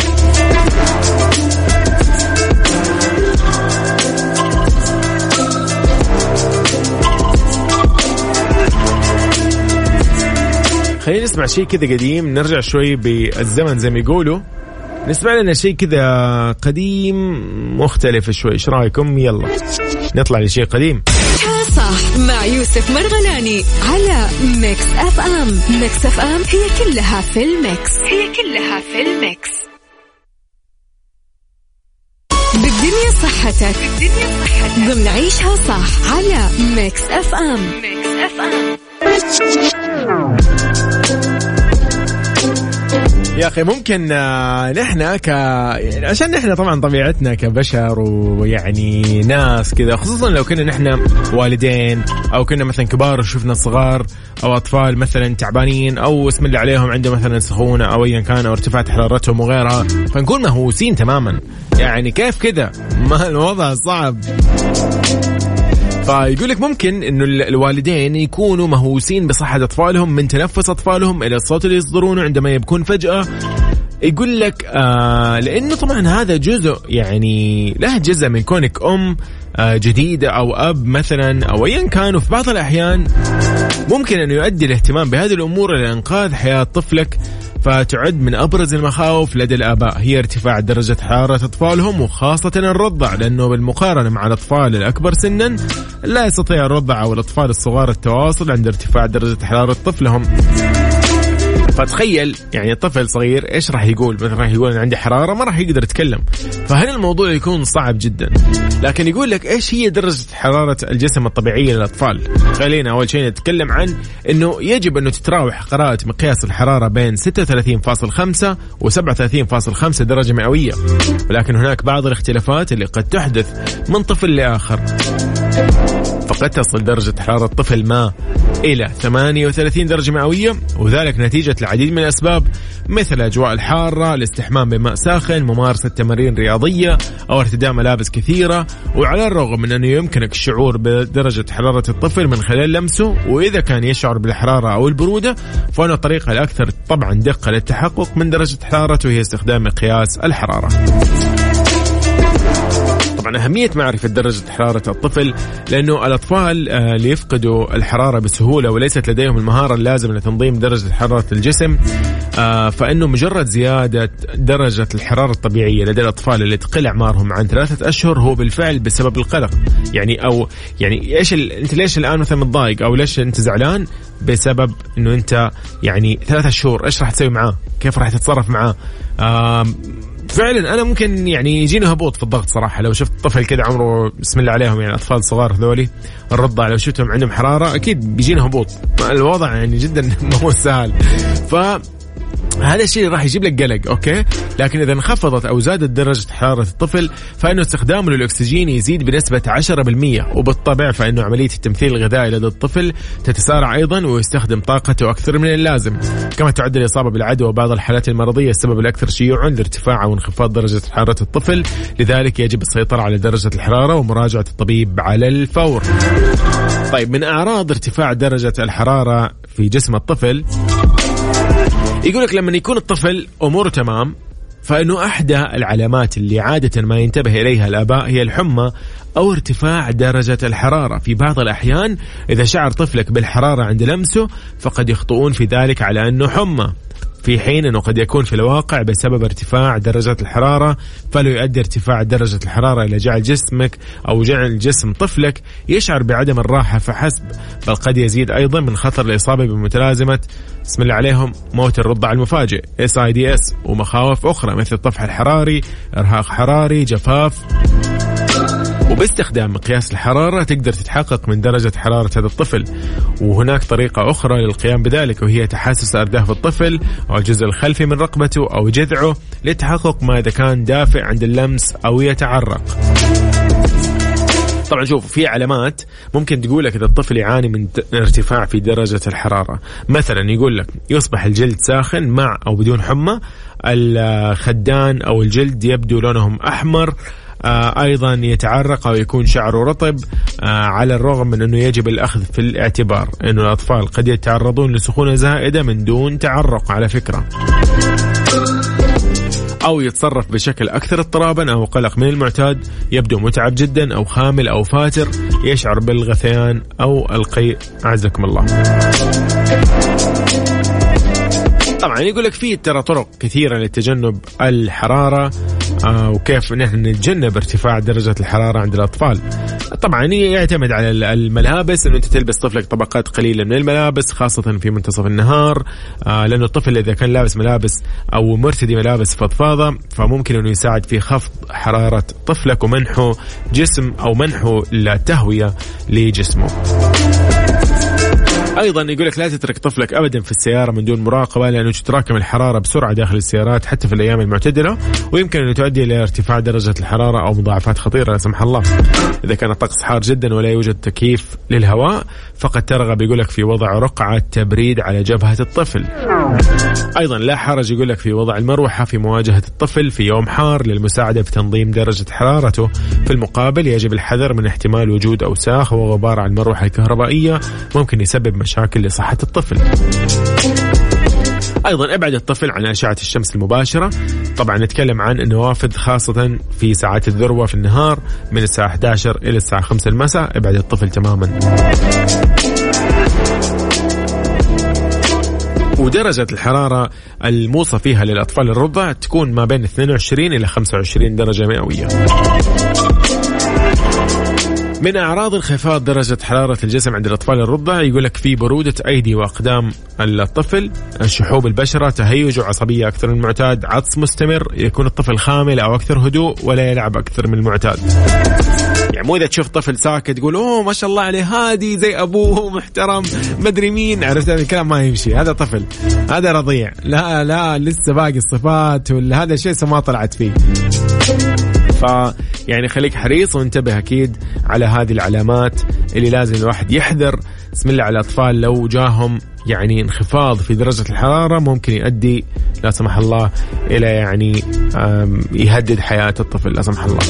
[SPEAKER 3] خلينا نسمع شيء كذا قديم، نرجع شوي بالزمن زي ما يقولوا، نسمع لنا شيء كذا قديم مختلف شوي. ايش رايكم؟ يلا نطلع لشيء قديم.
[SPEAKER 2] صح مع يوسف مرغلاني على ميكس اف ام. ميكس اف ام هي كلها في الميكس، هي كلها في الميكس. بالدنيا صحتك، بالدنيا صحتك ضمن عيشها صح على ميكس اف ام. ميكس اف ام.
[SPEAKER 3] يا أخي ممكن نحن يعني عشان نحن طبعا طبيعتنا كبشر ويعني ناس كذا، خصوصا لو كنا نحن والدين أو كنا مثلا كبار وشوفنا صغار أو أطفال مثلا تعبانين أو اسم اللي عليهم عنده مثلا سخونة أو أيا كان أو ارتفاعات حرارتهم وغيرها، فنكون مهووسين تماما. يعني كيف كذا؟ ما الوضع صعب. فيقول لك ممكن إنه الوالدين يكونوا مهووسين بصحة أطفالهم من تنفس أطفالهم إلى الصوت اللي يصدرونه عندما يبكون فجأة. يقول لك لأنه طبعا هذا جزء، يعني له جزء من كونك أم جديدة أو أب مثلا أو أيا كان. وفي بعض الأحيان ممكن أن يؤدي الاهتمام بهذه الأمور إلى إنقاذ حياة طفلك. فتعد من أبرز المخاوف لدى الآباء هي ارتفاع درجة حرارة أطفالهم، وخاصة الرضع، لأنه بالمقارنة مع الأطفال الأكبر سنا لا يستطيع الرضع أو الأطفال الصغار التواصل عند ارتفاع درجة حرارة طفلهم. فتخيل يعني الطفل صغير ايش راح يقول؟ مثلا راح يقول أنا عندي حرارة، ما راح يقدر يتكلم، فهنا الموضوع يكون صعب جدا. لكن يقول لك ايش هي درجة حرارة الجسم الطبيعية للأطفال. خلينا أول شيء نتكلم عن انه يجب انه تتراوح قراءة مقياس الحرارة بين 36.5 و 37.5 درجة مئوية، ولكن هناك بعض الاختلافات اللي قد تحدث من طفل لآخر. فقد تصل درجة حرارة طفل ما إلى 38 درجة مئوية، وذلك نتيجة العديد من الأسباب مثل أجواء الحارة، الاستحمام بماء ساخن، ممارسة تمارين رياضية أو ارتداء ملابس كثيرة. وعلى الرغم من أنه يمكنك الشعور بدرجة حرارة الطفل من خلال لمسه، وإذا كان يشعر بالحرارة أو البرودة فإن الطريقة الأكثر طبعا دقة للتحقق من درجة حرارته هي استخدام مقياس الحرارة. طبعا أهمية معرفة درجة حرارة الطفل، لأنه الأطفال اللي يفقدوا الحرارة بسهولة وليست لديهم المهارة اللازمة لتنظيم درجة حرارة الجسم، فإنه مجرد زيادة درجة الحرارة الطبيعية لدى الأطفال اللي تقل أعمارهم عن 3 أشهر هو بالفعل بسبب القلق. يعني إيش أنت ليش الآن مثلا متضايق أو ليش أنت زعلان؟ بسبب إنه أنت يعني 3 شهور إيش راح تسوي معاه؟ كيف راح تتصرف معاه؟ فعلا أنا ممكن يعني يجيني هبوط في الضغط صراحة لو شفت طفل كده عمره بسم الله عليهم، يعني أطفال صغار هذولي الرضع لو شفتهم عندهم حرارة أكيد بيجيني هبوط. الوضع يعني جدا ما هو سهل. هذا الشيء راح يجيب لك قلق، أوكي. لكن إذا انخفضت أو زادت درجة حرارة الطفل فإنه استخدامه للأكسجين يزيد بنسبة 10%، وبالطبع فإنه عملية التمثيل الغذائي لدى الطفل تتسارع أيضا ويستخدم طاقته أكثر من اللازم. كما تعد الإصابة بالعدوى وبعض الحالات المرضية السبب الأكثر شيوعا لارتفاع أو انخفاض درجة حرارة الطفل، لذلك يجب السيطرة على درجة الحرارة ومراجعة الطبيب على الفور. طيب، من أعراض ارتفاع درجة الحرارة في جسم الطفل يقولك لما يكون الطفل أموره تمام فإنه أحدى العلامات اللي عادة ما ينتبه إليها الآباء هي الحمى أو ارتفاع درجة الحرارة. في بعض الأحيان إذا شعر طفلك بالحرارة عند لمسه فقد يخطئون في ذلك على أنه حمى، في حين أنه قد يكون في الواقع بسبب ارتفاع درجة الحرارة، فلو يؤدي ارتفاع درجة الحرارة إلى جعل جسمك أو جعل جسم طفلك يشعر بعدم الراحة فحسب، بل قد يزيد أيضا من خطر الإصابة بمتلازمة بسم الله عليهم موت الرضع المفاجئ SIDS ومخاوف أخرى مثل الطفح الحراري، إرهاق حراري، جفاف. وباستخدام مقياس الحرارة تقدر تتحقق من درجة حرارة هذا الطفل. وهناك طريقة أخرى للقيام بذلك، وهي تحسس أرداف الطفل أو الجزء الخلفي من رقبته أو جذعه لتحقق ما إذا كان دافئ عند اللمس أو يتعرق. طبعا شوف، في علامات ممكن تقول لك إذا الطفل يعاني من ارتفاع في درجة الحرارة. مثلا يقول لك يصبح الجلد ساخن مع أو بدون حمى، الخدان أو الجلد يبدو لونهم أحمر، أيضا يتعرق أو يكون شعره رطب، على الرغم من أنه يجب الأخذ في الاعتبار أنه الأطفال قد يتعرضون لسخونة زائدة من دون تعرق على فكرة، أو يتصرف بشكل أكثر اضطرابا أو قلق من المعتاد، يبدو متعب جدا أو خامل أو فاتر، يشعر بالغثيان أو القيء أعزكم الله. طبعا يقول لك في ترى طرق كثيرة لتجنب الحرارة وكيف نحن نتجنب ارتفاع درجة الحرارة عند الأطفال. طبعا يعتمد على الملابس، أنه أنت تلبس طفلك طبقات قليلة من الملابس خاصة في منتصف النهار، لأنه الطفل إذا كان لابس ملابس أو مرتدي ملابس فضفاضة فممكن أنه يساعد في خفض حرارة طفلك ومنحه جسم أو منحه التهوية لجسمه. أيضا يقول لك لا تترك طفلك أبدا في السيارة من دون مراقبة، لأنه تتراكم الحرارة بسرعة داخل السيارات حتى في الأيام المعتدلة، ويمكن أن تؤدي إلى ارتفاع درجة الحرارة أو مضاعفات خطيرة لا سمح الله. إذا كان الطقس حار جدا ولا يوجد تكييف للهواء فقد ترغب يقول لك في وضع رقعة تبريد على جبهة الطفل. أيضا لا حرج يقول لك في وضع المروحة في مواجهة الطفل في يوم حار للمساعدة في تنظيم درجة حرارته. في المقابل يجب الحذر من احتمال وجود أوساخ وغبار على المروحة الكهربائية ممكن يسبب مشاكل لصحة الطفل. أيضا ابعد الطفل عن أشعة الشمس المباشرة. طبعا نتكلم عن النوافذ خاصة في ساعات الذروة في النهار من الساعة 11 إلى الساعة 5 المساء، ابعد الطفل تماما. ودرجة الحرارة الموصى فيها للأطفال الرضع تكون ما بين 22 إلى 25 درجة مئوية. من أعراض انخفاض درجة حرارة الجسم عند الأطفال الرضع يقول لك في برودة أيدي وأقدام الطفل، شحوب البشرة، تهيج وعصبية أكثر من المعتاد، عطس مستمر، يكون الطفل خامل أو أكثر هدوء ولا يلعب أكثر من المعتاد. يعني مو إذا تشوف طفل ساكت تقول أوه ما شاء الله عليه هادي زي أبوه محترم مدري مين، عرفت هذا الكلام ما يمشي، هذا طفل، هذا رضيع، لا لسه باقي الصفات ولا هذا الشيء ما طلعت فيه. يعني خليك حريص وانتبه أكيد على هذه العلامات اللي لازم الواحد يحذر بسم الله على الأطفال لو جاهم يعني انخفاض في درجة الحرارة ممكن يؤدي لا سمح الله إلى يعني يهدد حياة الطفل لا سمح الله.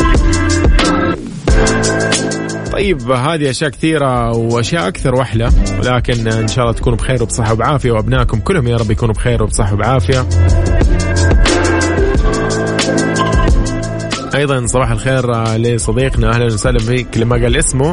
[SPEAKER 3] طيب هذه أشياء كثيرة وأشياء أكثر وحلة، ولكن إن شاء الله تكونوا بخير وبصحة وبعافية، وأبنائكم كلهم يا رب يكونوا بخير وبصحة وبعافية. أيضا صباح الخير لصديقنا، أهلا وسهلا فيك لما قال اسمه،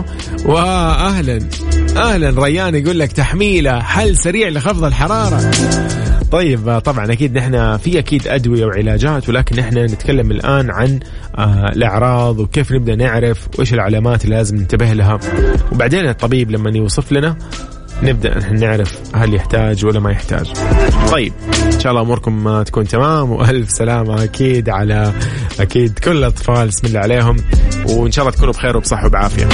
[SPEAKER 3] وأهلا ريان يقول لك تحميلة حل سريع لخفض الحرارة. طيب طبعا أكيد نحن في أكيد أدوية وعلاجات، ولكن نحن نتكلم الآن عن الأعراض وكيف نبدأ نعرف وإيش العلامات اللي لازم ننتبه لها، وبعدين الطبيب لما يوصف لنا نبدأ نحن نعرف هل يحتاج ولا ما يحتاج. طيب إن شاء الله أموركم تكون تمام وألف سلامة أكيد على أكيد كل الأطفال بسم الله عليهم، وإن شاء الله تكونوا بخير وبصحة وبعافية.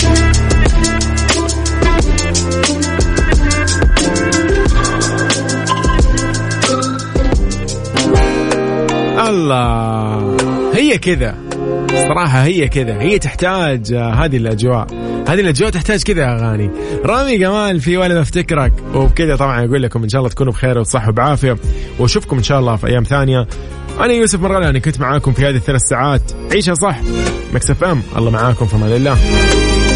[SPEAKER 3] الله هي كذا صراحة، هي كذا، هي تحتاج هذه الأجواء تحتاج كذا أغاني. رامي جمال في ولا افتكرك، وبكذا طبعا أقول لكم إن شاء الله تكونوا بخير وبصحة وبعافية، وأشوفكم إن شاء الله في أيام ثانية. أنا يوسف مرغلاني كنت معاكم في هذه 3 ساعات، عيشها صح مكس اف ام. الله معاكم في امان الله.